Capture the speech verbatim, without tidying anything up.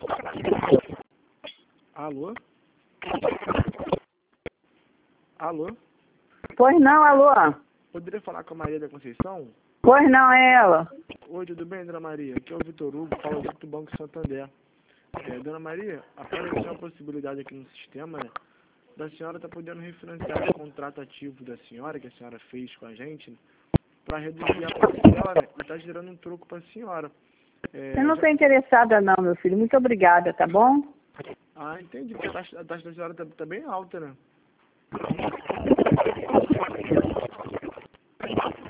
Alô? Alô? Pois não, alô? Poderia falar com a Maria da Conceição? Pois não, é ela. Oi, tudo bem, dona Maria? Aqui é o Vitor Hugo, falo do Banco Santander. É, dona Maria, apareceu uma possibilidade aqui no sistema, né? Da senhora estar tá podendo refinanciar o contrato ativo da senhora, que a senhora fez com a gente, para reduzir a parcela, né? E tá gerando um troco para a senhora. É, Eu não já... estou interessada não, meu filho. Muito obrigada, tá bom? Ah, entendi, porque a taxa, a taxa da senhora tá, tá bem alta, né?